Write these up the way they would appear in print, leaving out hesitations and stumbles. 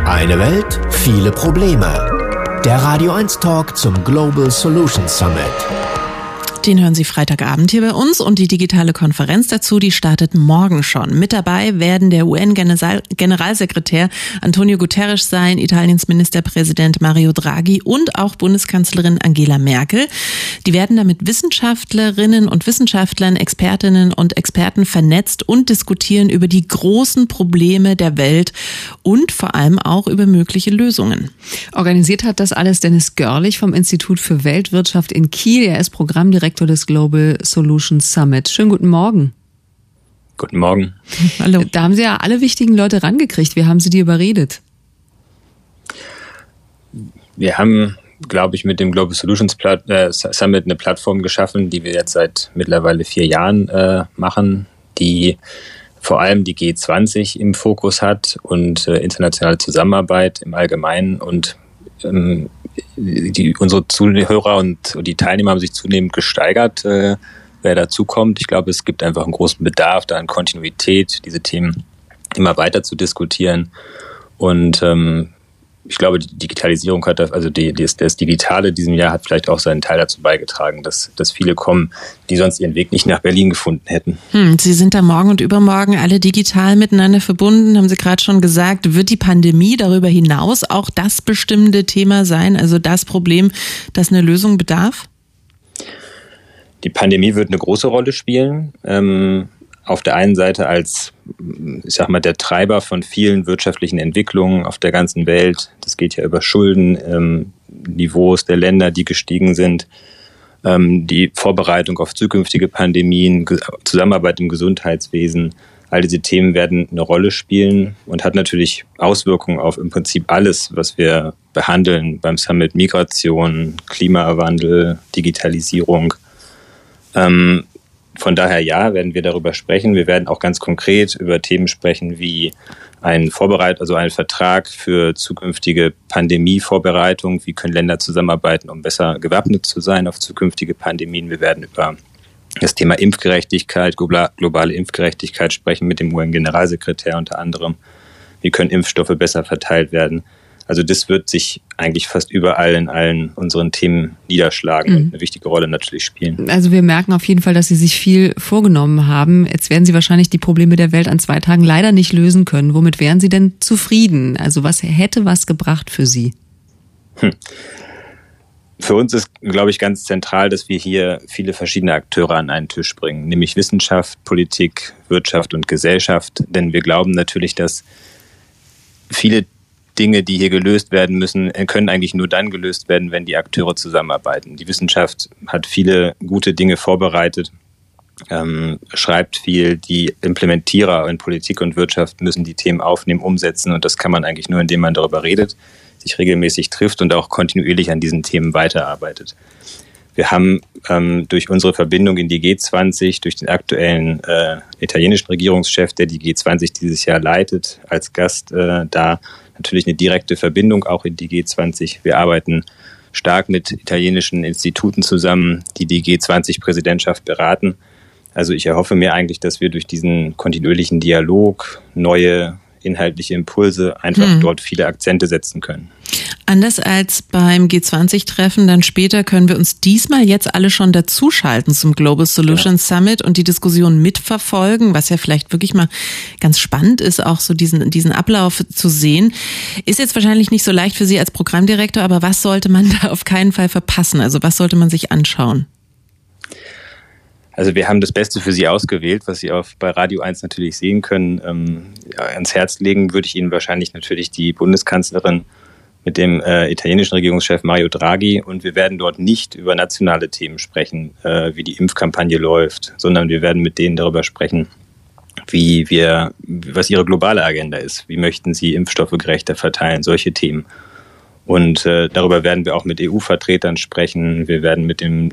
Eine Welt, viele Probleme. Der Radio 1 Talk zum Global Solutions Summit. Den hören Sie Freitagabend hier bei uns und die digitale Konferenz dazu, die startet morgen schon. Mit dabei werden der UN-Generalsekretär Antonio Guterres sein, Italiens Ministerpräsident Mario Draghi und auch Bundeskanzlerin Angela Merkel. Die werden da mit Wissenschaftlerinnen und Wissenschaftlern, Expertinnen und Experten vernetzt und diskutieren über die großen Probleme der Welt und vor allem auch über mögliche Lösungen. Organisiert hat das alles Dennis Görlich vom Institut für Weltwirtschaft in Kiel. Er ist Programmdirektor des Global Solutions Summit. Schönen guten Morgen. Guten Morgen. Hallo. Da haben Sie ja alle wichtigen Leute rangekriegt. Wie haben Sie die überredet? Wir haben, glaube ich, mit dem Global Solutions Summit eine Plattform geschaffen, die wir jetzt seit mittlerweile 4 Jahren machen, die vor allem die G20 im Fokus hat und internationale Zusammenarbeit im Allgemeinen und unsere Zuhörer und die Teilnehmer haben sich zunehmend gesteigert, wer dazu kommt. Ich glaube, es gibt einfach einen großen Bedarf da an Kontinuität, diese Themen immer weiter zu diskutieren. Und ich glaube, die Digitalisierung hat, also das Digitale in diesem Jahr hat vielleicht auch seinen Teil dazu beigetragen, dass viele kommen, die sonst ihren Weg nicht nach Berlin gefunden hätten. Sie sind da morgen und übermorgen alle digital miteinander verbunden, haben Sie gerade schon gesagt. Wird die Pandemie darüber hinaus auch das bestimmende Thema sein, also das Problem, das eine Lösung bedarf? Die Pandemie wird eine große Rolle spielen. Auf der einen Seite als, ich sag mal, der Treiber von vielen wirtschaftlichen Entwicklungen auf der ganzen Welt. Das geht ja über Schulden, Niveaus der Länder, die gestiegen sind, die Vorbereitung auf zukünftige Pandemien, Zusammenarbeit im Gesundheitswesen. All diese Themen werden eine Rolle spielen und hat natürlich Auswirkungen auf im Prinzip alles, was wir behandeln beim Summit: Migration, Klimawandel, Digitalisierung. Von daher ja, werden wir darüber sprechen. Wir werden auch ganz konkret über Themen sprechen wie ein Vertrag für zukünftige Pandemievorbereitung. Wie können Länder zusammenarbeiten, um besser gewappnet zu sein auf zukünftige Pandemien? Wir werden über das Thema Impfgerechtigkeit, globale Impfgerechtigkeit sprechen mit dem UN-Generalsekretär unter anderem. Wie können Impfstoffe besser verteilt werden? Also das wird sich eigentlich fast überall in allen unseren Themen niederschlagen und eine wichtige Rolle natürlich spielen. Also wir merken auf jeden Fall, dass Sie sich viel vorgenommen haben. Jetzt werden Sie wahrscheinlich die Probleme der Welt an 2 Tagen leider nicht lösen können. Womit wären Sie denn zufrieden? Also was hätte was gebracht für Sie? Für uns ist, glaube ich, ganz zentral, dass wir hier viele verschiedene Akteure an einen Tisch bringen, nämlich Wissenschaft, Politik, Wirtschaft und Gesellschaft. Denn wir glauben natürlich, dass viele Dinge, die hier gelöst werden müssen, können eigentlich nur dann gelöst werden, wenn die Akteure zusammenarbeiten. Die Wissenschaft hat viele gute Dinge vorbereitet, schreibt viel. Die Implementierer in Politik und Wirtschaft müssen die Themen aufnehmen, umsetzen. Und das kann man eigentlich nur, indem man darüber redet, sich regelmäßig trifft und auch kontinuierlich an diesen Themen weiterarbeitet. Wir haben durch unsere Verbindung in die G20, durch den aktuellen italienischen Regierungschef, der die G20 dieses Jahr leitet, als Gast da natürlich eine direkte Verbindung auch in die G20. Wir arbeiten stark mit italienischen Instituten zusammen, die G20-Präsidentschaft beraten. Also ich erhoffe mir eigentlich, dass wir durch diesen kontinuierlichen Dialog neue inhaltliche Impulse einfach dort viele Akzente setzen können. Anders als beim G20-Treffen, dann später können wir uns diesmal jetzt alle schon dazuschalten zum Global Solutions Summit und die Diskussion mitverfolgen, was ja vielleicht wirklich mal ganz spannend ist, auch so diesen Ablauf zu sehen. Ist jetzt wahrscheinlich nicht so leicht für Sie als Programmdirektor, aber was sollte man da auf keinen Fall verpassen? Also was sollte man sich anschauen? Also wir haben das Beste für Sie ausgewählt, was Sie bei Radio 1 natürlich sehen können. Ans Herz legen würde ich Ihnen wahrscheinlich natürlich die Bundeskanzlerin mit dem italienischen Regierungschef Mario Draghi. Und wir werden dort nicht über nationale Themen sprechen, wie die Impfkampagne läuft, sondern wir werden mit denen darüber sprechen, was ihre globale Agenda ist. Wie möchten sie Impfstoffe gerechter verteilen, solche Themen. Und darüber werden wir auch mit EU-Vertretern sprechen. Wir werden mit dem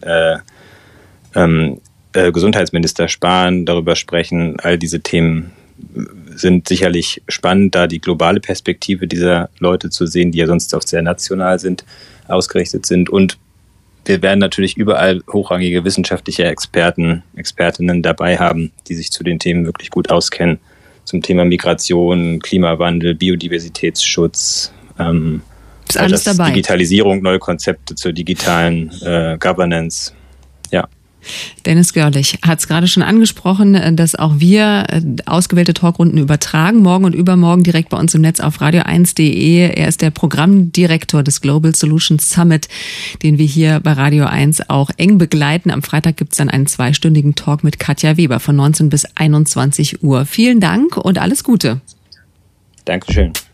Gesundheitsminister Spahn darüber sprechen. All diese Themen sind sicherlich spannend, da die globale Perspektive dieser Leute zu sehen, die ja sonst oft sehr national sind, ausgerichtet sind. Und wir werden natürlich überall hochrangige wissenschaftliche Experten, Expertinnen dabei haben, die sich zu den Themen wirklich gut auskennen. zum Thema Migration, Klimawandel, Biodiversitätsschutz, ist alles dabei. Digitalisierung, neue Konzepte zur digitalen Governance. Ja. Dennis Görlich hat es gerade schon angesprochen, dass auch wir ausgewählte Talkrunden übertragen, morgen und übermorgen direkt bei uns im Netz auf radio1.de. Er ist der Programmdirektor des Global Solutions Summit, den wir hier bei Radio 1 auch eng begleiten. Am Freitag gibt es dann einen 2-stündigen Talk mit Katja Weber von 19 bis 21 Uhr. Vielen Dank und alles Gute. Dankeschön.